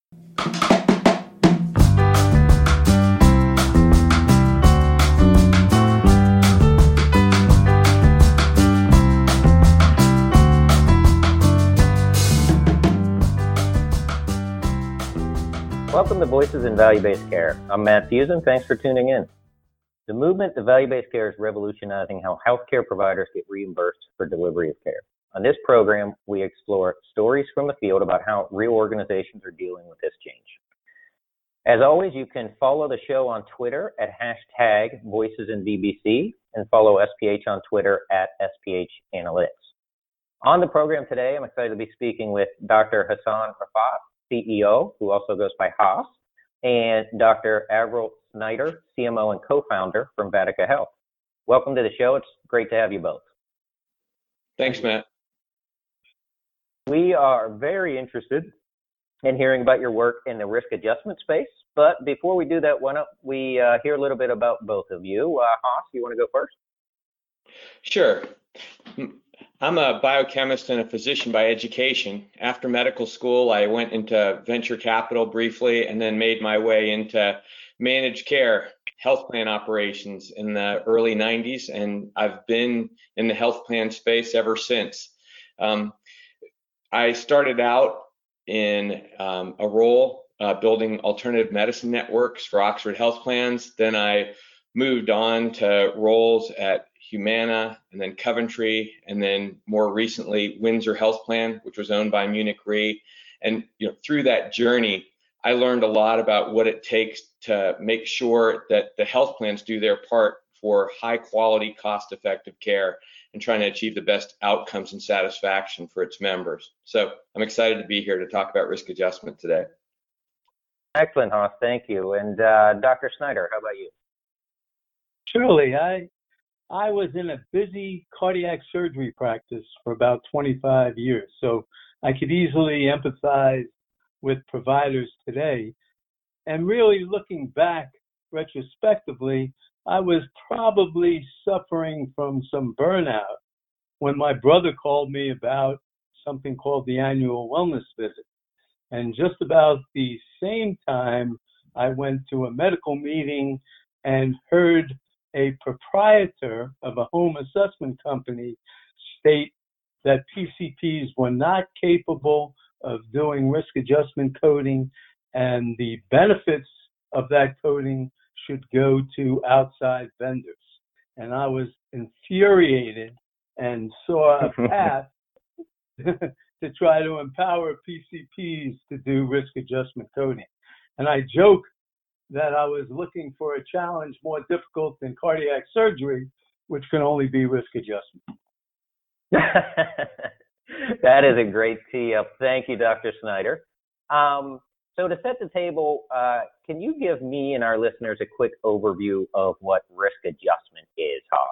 Welcome to Voices in Value-Based Care. I'm Matt Fusen. Thanks for tuning in. The movement to value-based care is revolutionizing how healthcare providers get reimbursed for delivery of care. On this program, we explore stories from the field about how real organizations are dealing with this change. As always, you can follow the show on Twitter at #VoicesInVBC and follow SPH on Twitter at SPH Analytics. On the program today, I'm excited to be speaking with Dr. Hassan Rafat, CEO, who also goes by Haas, and Dr. Avril Snyder, CMO and co-founder from Vatica Health. Welcome to the show. It's great to have you both. Thanks, Matt. We are very interested in hearing about your work in the risk adjustment space, but before we do that, why don't we hear a little bit about both of you. Haas, you want to go first? Sure. I'm a biochemist and a physician by education. After medical school, I went into venture capital briefly and then made my way into managed care health plan operations in the early 90s, and I've been in the health plan space ever since. I started out in a role building alternative medicine networks for Oxford Health Plans. Then I moved on to roles at Humana, and then Coventry, and then more recently Windsor Health Plan, which was owned by Munich Re. And through that journey, I learned a lot about what it takes to make sure that the health plans do their part for high quality, cost-effective care and trying to achieve the best outcomes and satisfaction for its members. So I'm excited to be here to talk about risk adjustment today. Excellent, Haas. Thank you. And Dr. Snyder, how about you? Surely, I was in a busy cardiac surgery practice for about 25 years, so I could easily empathize with providers today. And really looking back retrospectively, I was probably suffering from some burnout when my brother called me about something called the annual wellness visit. And just about the same time, I went to a medical meeting and heard a proprietor of a home assessment company state that PCPs were not capable of doing risk adjustment coding, and the benefits of that coding should go to outside vendors. And I was infuriated and saw a path to try to empower PCPs to do risk adjustment coding. And I joke that I was looking for a challenge more difficult than cardiac surgery, which can only be risk adjustment. That is a great tee up. Thank you, Dr. Snyder. So to set the table, can you give me and our listeners a quick overview of what risk adjustment is, Haas?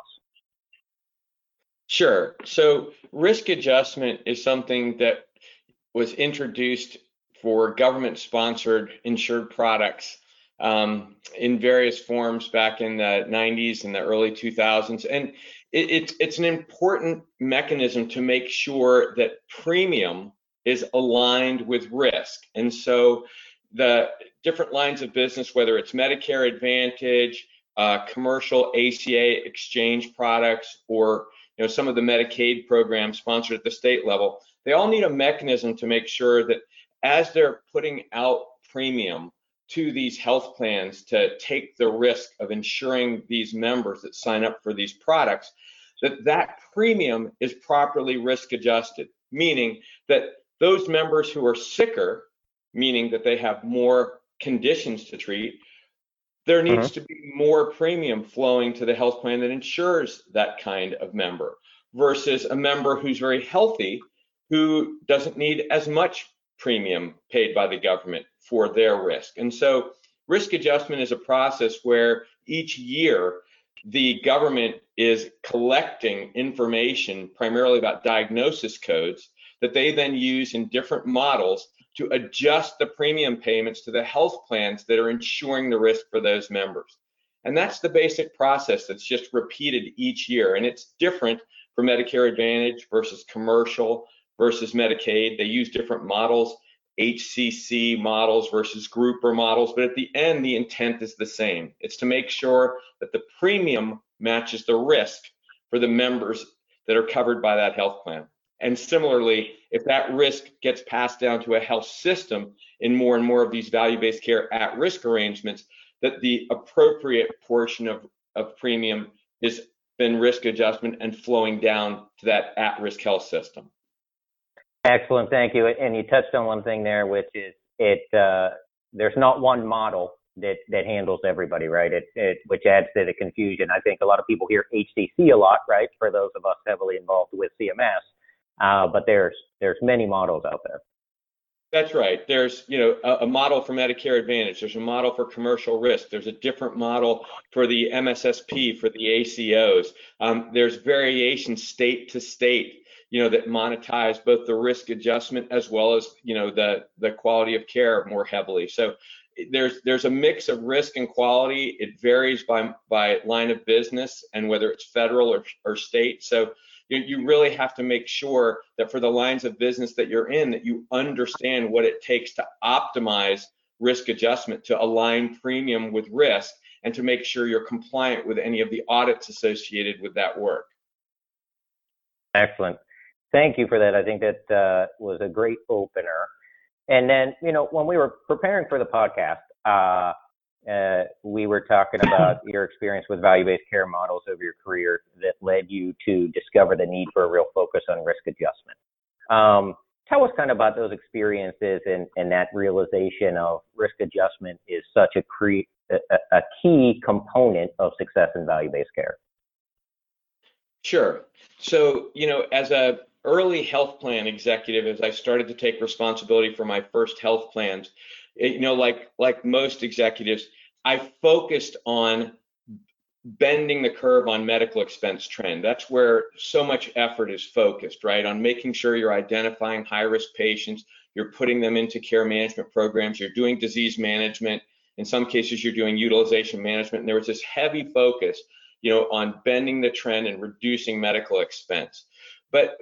Sure. So risk adjustment is something that was introduced for government-sponsored insured products in various forms back in the 90s and the early 2000s. And it's an important mechanism to make sure that premium is aligned with risk. And so the different lines of business, whether it's Medicare Advantage, commercial ACA exchange products, or some of the Medicaid programs sponsored at the state level, they all need a mechanism to make sure that as they're putting out premium to these health plans to take the risk of insuring these members that sign up for these products, that premium is properly risk adjusted, meaning that those members who are sicker, meaning that they have more conditions to treat, there needs to be more premium flowing to the health plan that insures that kind of member versus a member who's very healthy who doesn't need as much premium paid by the government for their risk. And so risk adjustment is a process where each year the government is collecting information primarily about diagnosis codes that they then use in different models to adjust the premium payments to the health plans that are insuring the risk for those members. And that's the basic process that's just repeated each year. And it's different for Medicare Advantage versus commercial versus Medicaid. They use different models HCC models versus grouper models, but at the end, the intent is the same. It's to make sure that the premium matches the risk for the members that are covered by that health plan. And similarly, if that risk gets passed down to a health system in more and more of these value-based care at-risk arrangements, that the appropriate portion of premium has been risk adjustment and flowing down to that at-risk health system. Excellent, thank you. And you touched on one thing there, which is there's not one model that handles everybody, right? Which adds to the confusion. I think a lot of people hear HCC a lot, right? For those of us heavily involved with CMS. But there's many models out there. That's right. There's a model for Medicare Advantage. There's a model for commercial risk. There's a different model for the MSSP, for the ACOs. There's variation state to state, that monetize both the risk adjustment as well as the quality of care more heavily. So there's a mix of risk and quality. It varies by line of business and whether it's federal or state. So you really have to make sure that for the lines of business that you're in, that you understand what it takes to optimize risk adjustment, to align premium with risk, and to make sure you're compliant with any of the audits associated with that work. Excellent. Thank you for that. I think that was a great opener. And then, when we were preparing for the podcast, we were talking about your experience with value-based care models over your career that led you to discover the need for a real focus on risk adjustment. Tell us kind of about those experiences and that realization of risk adjustment is such a key component of success in value-based care. Sure. So, as a early health plan executive, as I started to take responsibility for my first health plans, like most executives, I focused on bending the curve on medical expense trend. That's where so much effort is focused, right? On making sure you're identifying high-risk patients, you're putting them into care management programs, you're doing disease management. In some cases, you're doing utilization management. And there was this heavy focus, on bending the trend and reducing medical expense. But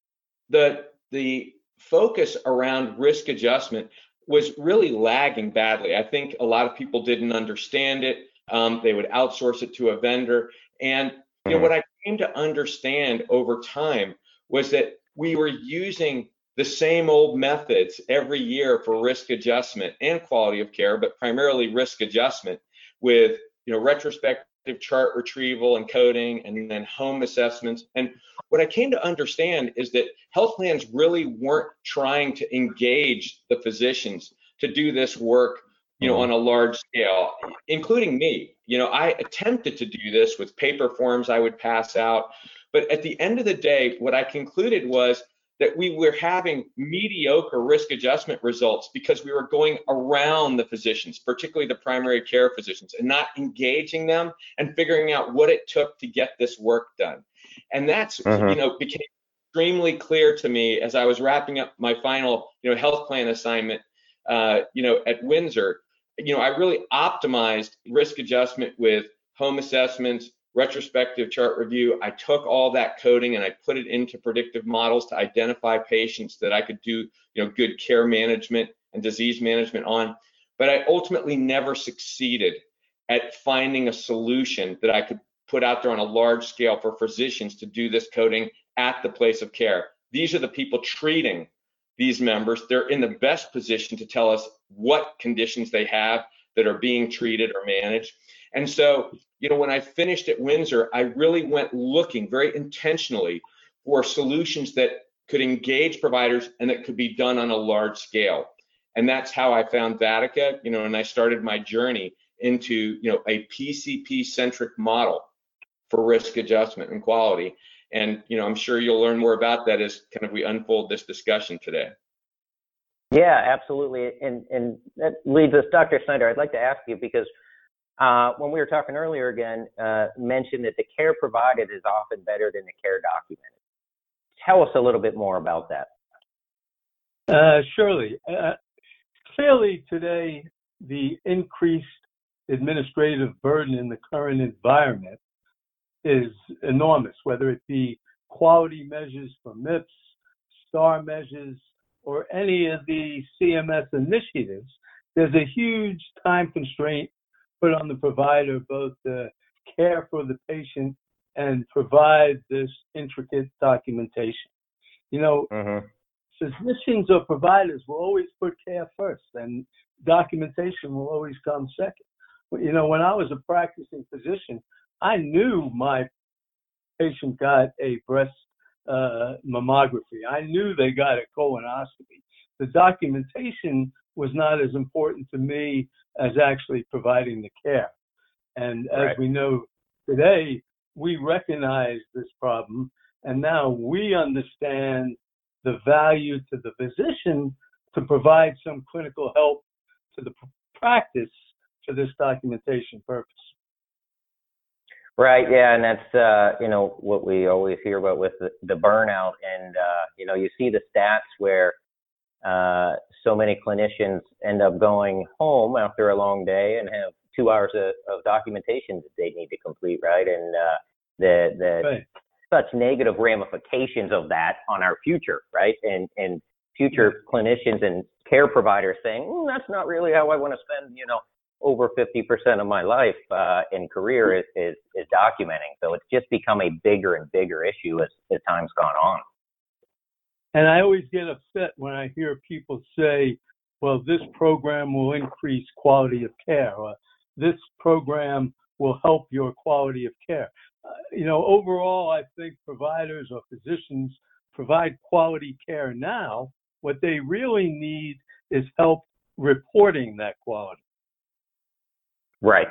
the focus around risk adjustment was really lagging badly. I think a lot of people didn't understand it. They would outsource it to a vendor. And what I came to understand over time was that we were using the same old methods every year for risk adjustment and quality of care, but primarily risk adjustment with retrospective chart retrieval and coding, and then home assessments. And what I came to understand is that health plans really weren't trying to engage the physicians to do this work, on a large scale, including me. I attempted to do this with paper forms I would pass out. But at the end of the day, what I concluded was that we were having mediocre risk adjustment results because we were going around the physicians, particularly the primary care physicians, and not engaging them and figuring out what it took to get this work done. And that's, became extremely clear to me as I was wrapping up my final, health plan assignment, at Windsor. I really optimized risk adjustment with home assessments, retrospective chart review. I took all that coding and I put it into predictive models to identify patients that I could do, good care management and disease management on. But I ultimately never succeeded at finding a solution that I could put out there on a large scale for physicians to do this coding at the place of care. These are the people treating these members. They're in the best position to tell us what conditions they have that are being treated or managed. And so, when I finished at Windsor, I really went looking very intentionally for solutions that could engage providers and that could be done on a large scale. And that's how I found Vatica, and I started my journey into, a PCP-centric model for risk adjustment and quality. And, I'm sure you'll learn more about that as kind of we unfold this discussion today. Yeah, absolutely. And that leads us, Dr. Snyder, I'd like to ask you, because when we were talking earlier again, mentioned that the care provided is often better than the care documented. Tell us a little bit more about that. Surely. Clearly today, the increased administrative burden in the current environment is enormous, whether it be quality measures for MIPS, STAR measures, or any of the CMS initiatives, there's a huge time constraint put on the provider, both to care for the patient and provide this intricate documentation. You know, physicians or providers will always put care first, and documentation will always come second. You know, when I was a practicing physician, I knew my patient got a breast mammography. I knew they got a colonoscopy. The documentation was not as important to me as actually providing the care. And as we know today, we recognize this problem, and now we understand the value to the physician to provide some clinical help to the practice for this documentation purpose. Right. Yeah. And that's, you know, what we always hear about with the burnout. And, you know, you see the stats where so many clinicians end up going home after a long day and have 2 hours of documentation that they need to complete. Right. And the such negative ramifications of that on our future. Right. And future clinicians and care providers saying, that's not really how I want to spend, you know, over 50% of my life and career is documenting. So it's just become a bigger and bigger issue as time's gone on. And I always get upset when I hear people say, well, this program will increase quality of care, or this program will help your quality of care. You know, overall, I think providers or physicians provide quality care now. What they really need is help reporting that quality. Right.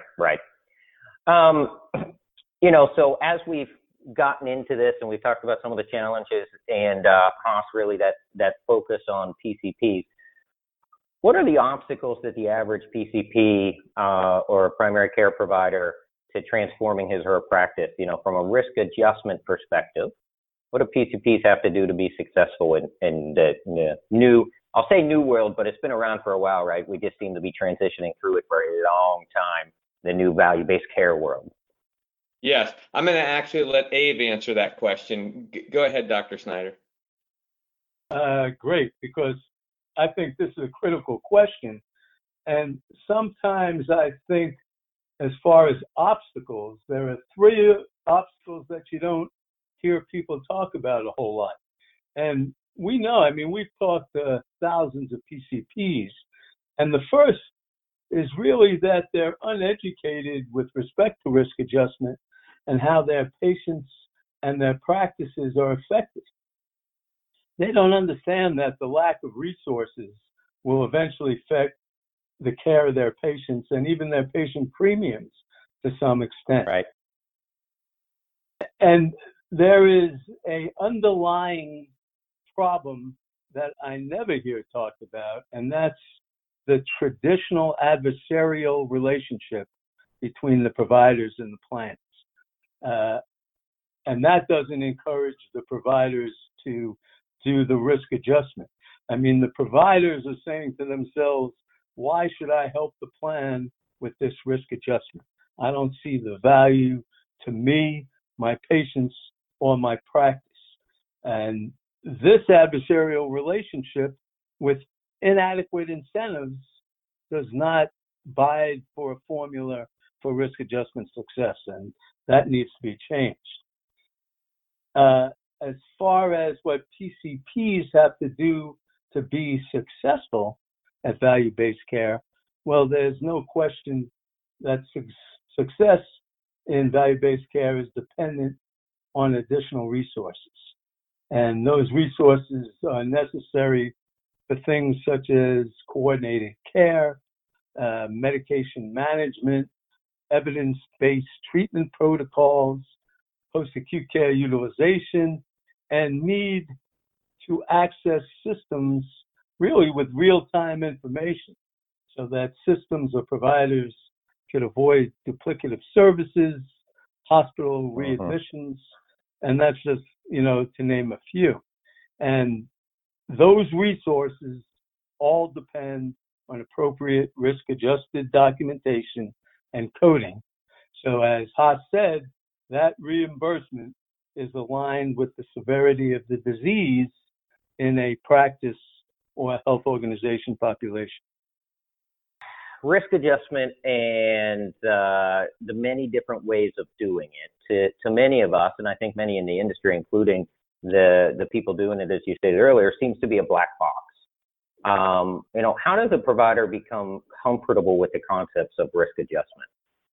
You know, so as we've gotten into this and we've talked about some of the challenges and Haas, really that focus on PCPs, what are the obstacles that the average PCP or a primary care provider to transforming his or her practice, you know, from a risk adjustment perspective? What do PCPs have to do to be successful in the new, I'll say new world, but it's been around for a while, right? We just seem to be transitioning through it for a long time, the new value-based care world. Yes, I'm going to actually let Abe answer that question. Go ahead, Dr. Snyder. Great, because I think this is a critical question. And sometimes I think as far as obstacles, there are 3 obstacles that you don't hear people talk about a whole lot. And we know, I mean, we've talked to thousands of PCPs, and the first is really that they're uneducated with respect to risk adjustment and how their patients and their practices are affected. They don't understand that the lack of resources will eventually affect the care of their patients and even their patient premiums to some extent. Right. And there is an underlying problem that I never hear talked about, and that's the traditional adversarial relationship between the providers and the plans. And that doesn't encourage the providers to do the risk adjustment. I mean, the providers are saying to themselves, why should I help the plan with this risk adjustment? I don't see the value to me, my patients, or my practice. And this adversarial relationship with inadequate incentives does not bide for a formula for risk adjustment success, and that needs to be changed. As far as what PCPs have to do to be successful at value-based care, well, there's no question that success in value-based care is dependent on additional resources. And those resources are necessary for things such as coordinated care, medication management, evidence-based treatment protocols, post-acute care utilization, and need to access systems really with real-time information so that systems or providers could avoid duplicative services, hospital readmissions, and that's just, you know, to name a few. And those resources all depend on appropriate risk-adjusted documentation and coding. So as Haas said, that reimbursement is aligned with the severity of the disease in a practice or health organization population. Risk adjustment and the many different ways of doing it to many of us, and I think many in the industry, including the people doing it, as you stated earlier, seems to be a black box. How does a provider become comfortable with the concepts of risk adjustment?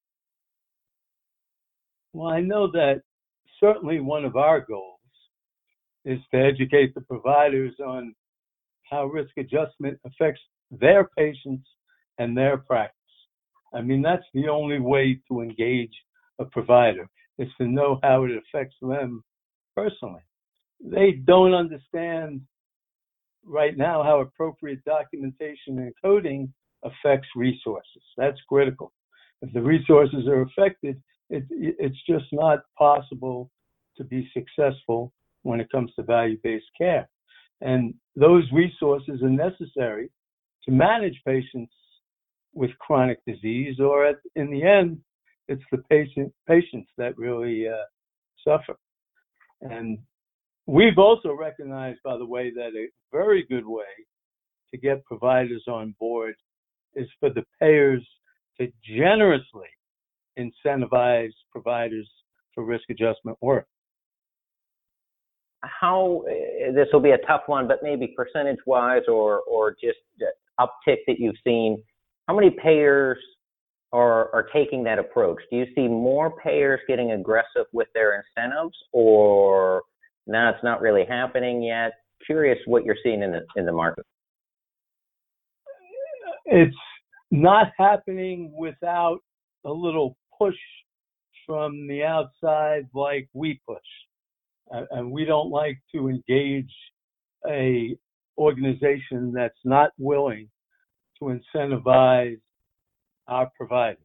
Well, I know that certainly one of our goals is to educate the providers on how risk adjustment affects their patients and their practice. I mean, that's the only way to engage a provider, is to know how it affects them personally. They don't understand right now how appropriate documentation and coding affects resources. That's critical. If the resources are affected, it's just not possible to be successful when it comes to value-based care. And those resources are necessary to manage patients with chronic disease, or in the end, it's the patients that really suffer. And we've also recognized, by the way, that a very good way to get providers on board is for the payers to generously incentivize providers for risk adjustment work. How, this will be a tough one, but maybe percentage-wise or just uptick that you've seen, how many payers are taking that approach? Do you see more payers getting aggressive with their incentives, or no, it's not really happening yet? Curious what you're seeing in the market. It's not happening a little push from the outside like we push. And we don't like to engage a organization that's not willing to incentivize our providers.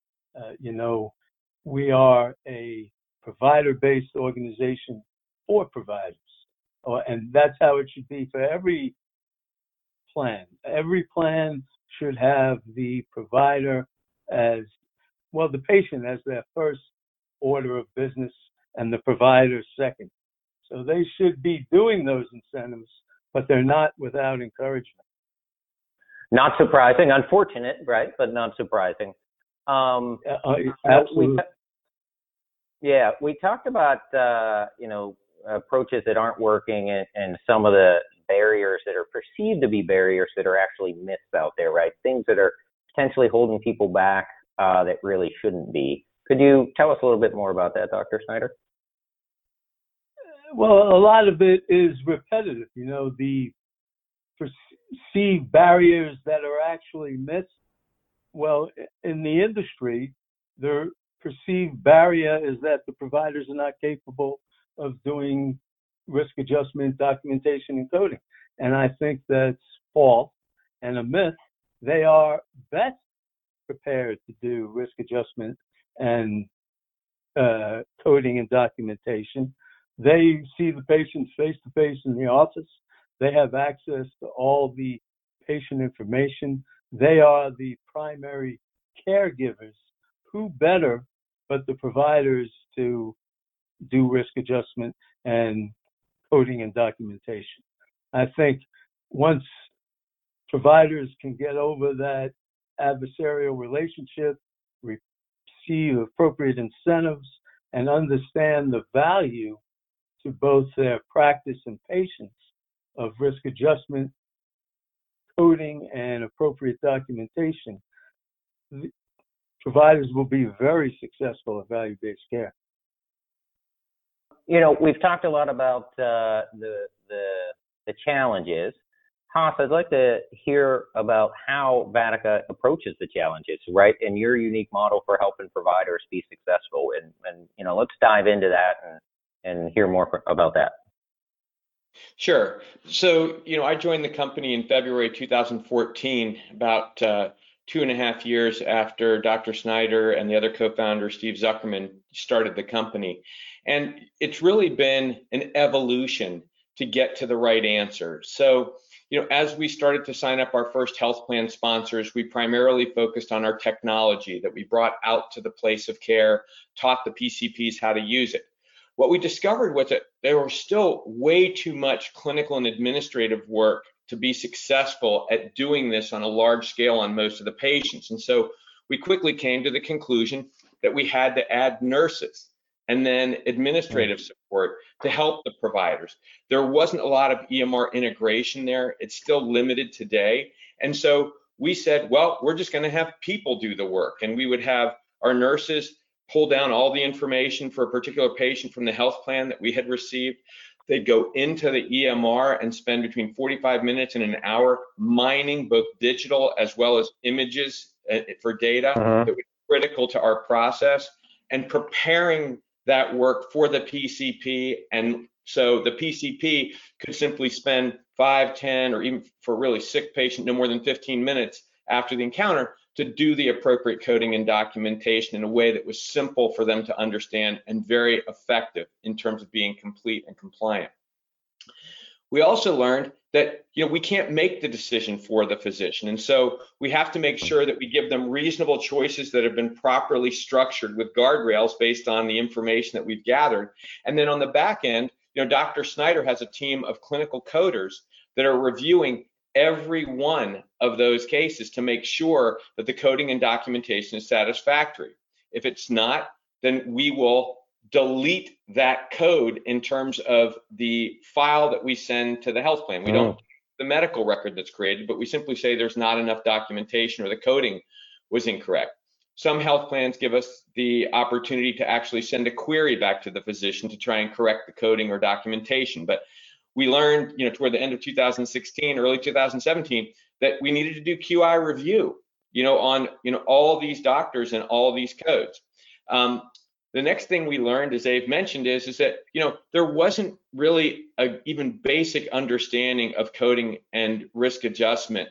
We are a provider-based organization for providers, and that's how it should be for every plan. Every plan should have the provider as well, the patient as their first order of business and the provider second. So they should be doing those incentives, but they're not without encouragement. Not surprising, unfortunate, right? But not surprising. Absolutely. We talked about approaches that aren't working and some of the barriers that are perceived to be barriers that are actually myths out there, right? Things that are potentially holding people back that really shouldn't be. Could you tell us a little bit more about that, Dr. Snyder? Well, a lot of it is repetitive. The perceived barriers that are actually myths. Well, in the industry, the perceived barrier is that the providers are not capable of doing risk adjustment, documentation, and coding. And I think that's false and a myth. They are best prepared to do risk adjustment and coding and documentation. They see the patients face-to-face in the office. They have access to all the patient information. They are the primary caregivers. Who better but the providers to do risk adjustment and coding and documentation? I think once providers can get over that adversarial relationship, receive appropriate incentives, and understand the value to both their practice and patients of risk adjustment, coding, and appropriate documentation, providers will be very successful at value-based care. We've talked a lot about the challenges. Haas, I'd like to hear about how Vatica approaches the challenges, right? And your unique model for helping providers be successful. And let's dive into that and hear more about that. Sure. So, I joined the company in February 2014, about 2.5 years after Dr. Snyder and the other co-founder, Steve Zuckerman, started the company. And it's really been an evolution to get to the right answer. So, as we started to sign up our first health plan sponsors, we primarily focused on our technology that we brought out to the place of care, taught the PCPs how to use it. What we discovered was that there was still way too much clinical and administrative work to be successful at doing this on a large scale on most of the patients. And so we quickly came to the conclusion that we had to add nurses and then administrative support to help the providers. There wasn't a lot of EMR integration there. It's still limited today. And so we said, well, we're just going to have people do the work. And we would have our nurses pull down all the information for a particular patient from the health plan that we had received. They'd go into the EMR and spend between 45 minutes and an hour mining both digital as well as images for data that was critical to our process and preparing that work for the PCP. And so the PCP could simply spend 5, 10, or even for a really sick patient, no more than 15 minutes after the encounter to do the appropriate coding and documentation in a way that was simple for them to understand and very effective in terms of being complete and compliant. We also learned that we can't make the decision for the physician, and so we have to make sure that we give them reasonable choices that have been properly structured with guardrails based on the information that we've gathered. And then on the back end, Dr. Snyder has a team of clinical coders that are reviewing every one of those cases to make sure that the coding and documentation is satisfactory. If it's not, then we will delete that code in terms of the file that we send to the health plan. We don't the medical record that's created, but we simply say there's not enough documentation or the coding was incorrect. Some health plans give us the opportunity to actually send a query back to the physician to try and correct the coding or documentation. But we learned, toward the end of 2016, early 2017, that we needed to do QI review, on, all these doctors and all these codes. The next thing we learned, as Dave mentioned, is that, there wasn't really a even basic understanding of coding and risk adjustment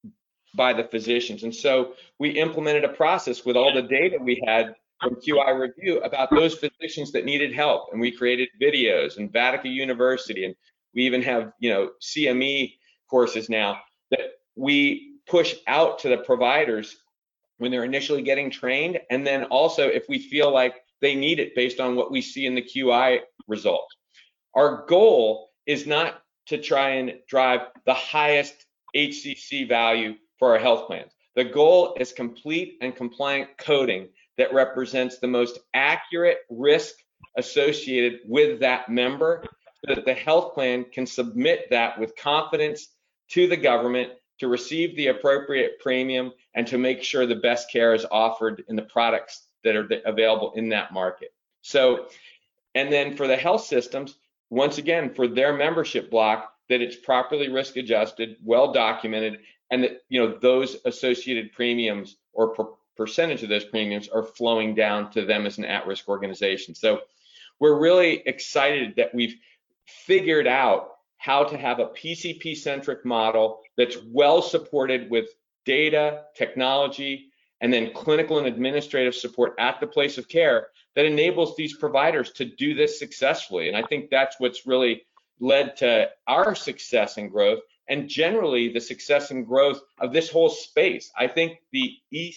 by the physicians. And so we implemented a process with all the data we had from QI review about those physicians that needed help. And we created videos and Vatica University, and we even have, CME courses now that we push out to the providers when they're initially getting trained. And then also if we feel like they need it based on what we see in the QI results. Our goal is not to try and drive the highest HCC value for our health plans. The goal is complete and compliant coding that represents the most accurate risk associated with that member, so that the health plan can submit that with confidence to the government to receive the appropriate premium and to make sure the best care is offered in the products that are available in that market. So, and then for the health systems, once again, for their membership block, that it's properly risk adjusted, well documented, and that those associated premiums or percentage of those premiums are flowing down to them as an at-risk organization. So we're really excited that we've figured out how to have a PCP-centric model that's well supported with data, technology, and then clinical and administrative support at the place of care that enables these providers to do this successfully. And I think that's what's really led to our success and growth, and generally the success and growth of this whole space. I think the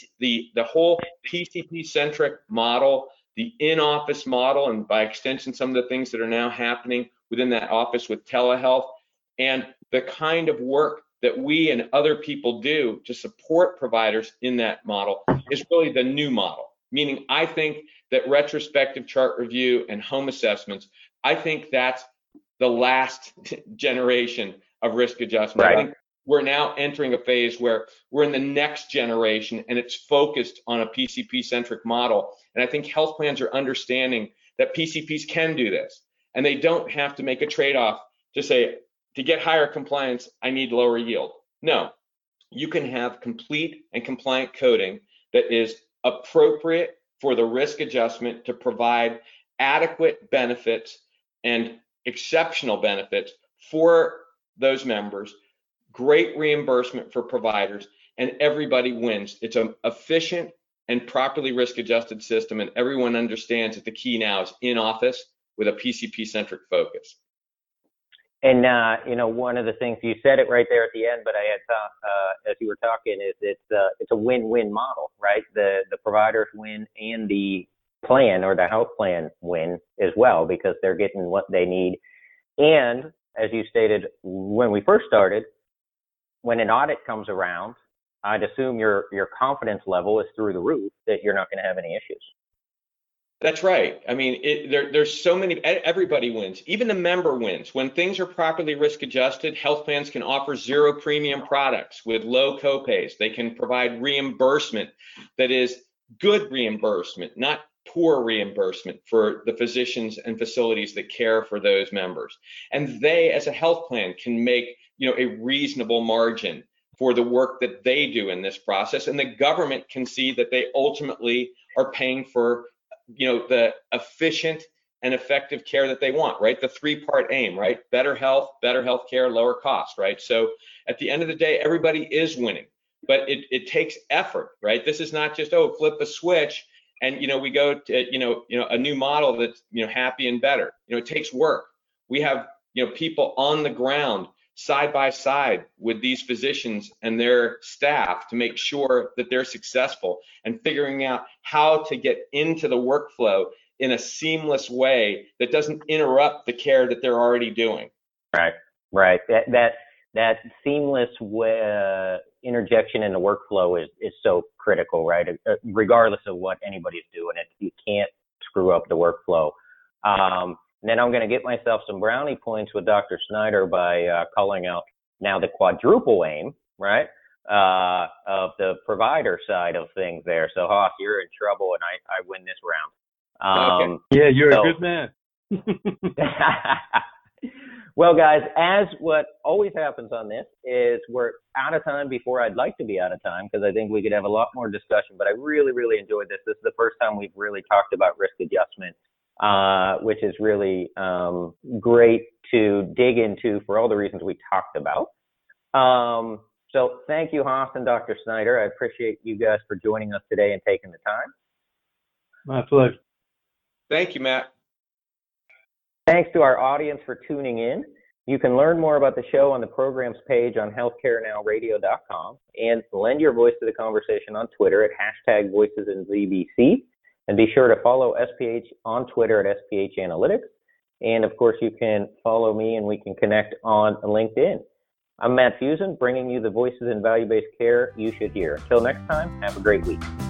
whole PCP-centric model, the in-office model, and by extension, some of the things that are now happening within that office with telehealth, and the kind of work that we and other people do to support providers in that model is really the new model. Meaning, I think that retrospective chart review and home assessments, I think that's the last generation of risk adjustment. Right. I think we're now entering a phase where we're in the next generation and it's focused on a PCP-centric model. And I think health plans are understanding that PCPs can do this, and they don't have to make a trade-off to say, to get higher compliance, I need lower yield. No, you can have complete and compliant coding that is appropriate for the risk adjustment to provide adequate benefits and exceptional benefits for those members, great reimbursement for providers, and everybody wins. It's an efficient and properly risk-adjusted system, and everyone understands that the key now is in office with a PCP-centric focus. And one of the things, you said it right there at the end, but I had as you were talking, is it's a win-win model, right? The providers win and the plan or the health plan win as well, because they're getting what they need. And as you stated when we first started, when an audit comes around, I'd assume your confidence level is through the roof that you're not going to have any issues. That's right. I mean, there's so many, everybody wins. Even the member wins. When things are properly risk adjusted, health plans can offer zero premium products with low copays. They can provide reimbursement that is good reimbursement, not poor reimbursement for the physicians and facilities that care for those members. And they, as a health plan, can make, a reasonable margin for the work that they do in this process. And the government can see that they ultimately are paying for the efficient and effective care that they want, right? The three-part aim, right? Better health care, lower cost, right? So at the end of the day, everybody is winning, but it takes effort, right? This is not just, flip a switch and, we go to, a new model that's, happy and better. It takes work. We have, people on the ground side by side with these physicians and their staff to make sure that they're successful and figuring out how to get into the workflow in a seamless way that doesn't interrupt the care that they're already doing. Right. That seamless interjection in the workflow is so critical, right? Regardless of what anybody's doing, you can't screw up the workflow. And then I'm going to get myself some brownie points with Dr. Snyder by calling out now the quadruple aim, right, of the provider side of things there. So, Hoss, you're in trouble, and I win this round. Okay. Yeah, you're a good man. Well, guys, as what always happens on this is we're out of time before I'd like to be out of time because I think we could have a lot more discussion, but I really, really enjoyed this. This is the first time we've really talked about risk adjustment. Which is really great to dig into for all the reasons we talked about. So thank you, Hoss and Dr. Snyder. I appreciate you guys for joining us today and taking the time. My pleasure. Thank you, Matt. Thanks to our audience for tuning in. You can learn more about the show on the programs page on healthcarenowradio.com and lend your voice to the conversation on Twitter at #VoicesInZBC. And be sure to follow SPH on Twitter at SPH Analytics. And of course, you can follow me and we can connect on LinkedIn. I'm Matt Fusen, bringing you the voices in value-based care you should hear. Until next time, have a great week.